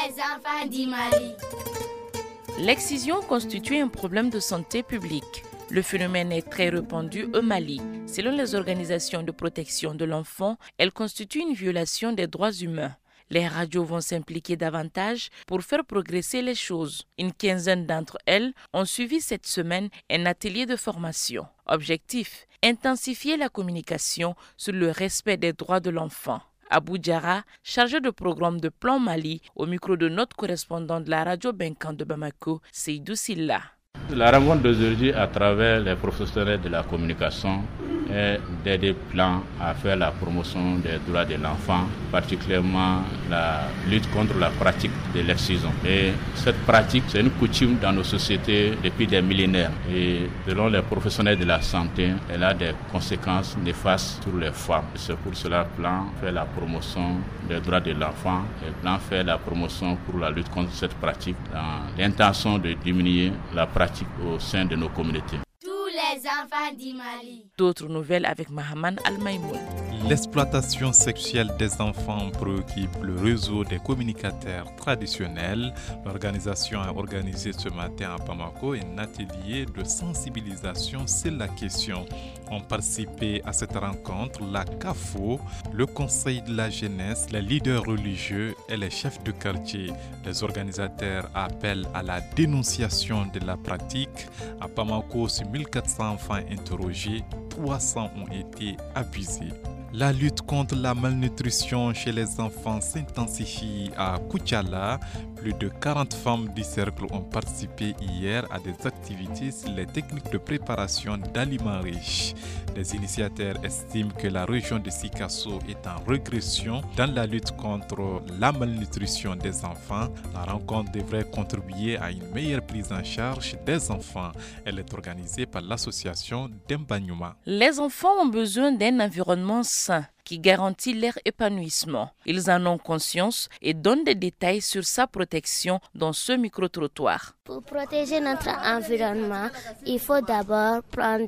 les enfants du Mali. L'excision constitue un problème de santé publique. Le phénomène est très répandu au Mali. Selon les organisations de protection de l'enfant, elle constitue une violation des droits humains. Les radios vont s'impliquer davantage pour faire progresser les choses. Une quinzaine d'entre elles ont suivi cette semaine un atelier de formation. Objectif, intensifier la communication sur le respect des droits de l'enfant. Abou Diarra, chargé de programme de Plan Mali, au micro de notre correspondant de la radio Benkan de Bamako, Seydou Silla. La rencontre d'aujourd'hui à travers les professionnels de la communication est d'aider Plan à faire la promotion des droits de l'enfant, particulièrement la lutte contre la pratique de l'excision. Et cette pratique, c'est une coutume dans nos sociétés depuis des millénaires. Et selon les professionnels de la santé, elle a des conséquences néfastes sur les femmes. Et c'est pour cela que Plan fait la promotion des droits de l'enfant et Plan fait la promotion pour la lutte contre cette pratique dans l'intention de diminuer la pratique au sein de nos communautés. Tous les enfants du Mali. D'autres nouvelles avec Mahaman Al-Maïmoun. L'exploitation sexuelle des enfants préoccupe le réseau des communicateurs traditionnels. L'organisation a organisé ce matin à Bamako un atelier de sensibilisation sur la question. Ont participé à cette rencontre la CAFO, le Conseil de la jeunesse, les leaders religieux et les chefs de quartier. Les organisateurs appellent à la dénonciation de la pratique. À Bamako, sur 1400 enfants interrogés, 300 ont été abusés. La lutte contre la malnutrition chez les enfants s'intensifie à Koutiala. Plus de 40 femmes du cercle ont participé hier à des activités sur les techniques de préparation d'aliments riches. Les initiateurs estiment que la région de Sikasso est en régression dans la lutte contre la malnutrition des enfants. La rencontre devrait contribuer à une meilleure prise en charge des enfants. Elle est organisée par l'association Dembanyuma. Les enfants ont besoin d'un environnement sain qui garantit leur épanouissement. Ils en ont conscience et donnent des détails sur sa protection dans ce micro-trottoir. Pour protéger notre environnement, il faut d'abord prendre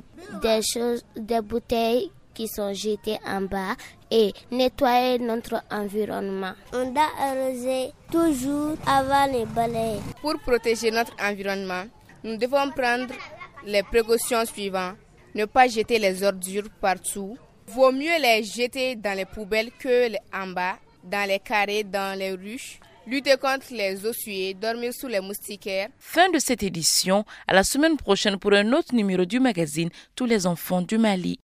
des bouteilles qui sont jetées en bas et nettoyer notre environnement. On doit arroser toujours avant les balayer. Pour protéger notre environnement, nous devons prendre les précautions suivantes. Ne pas jeter les ordures partout. Vaut mieux les jeter dans les poubelles que en bas, dans les carrés, dans les ruches. Lutter contre les ossuaires, dormir sous les moustiquaires. Fin de cette édition, à la semaine prochaine pour un autre numéro du magazine Tous les enfants du Mali.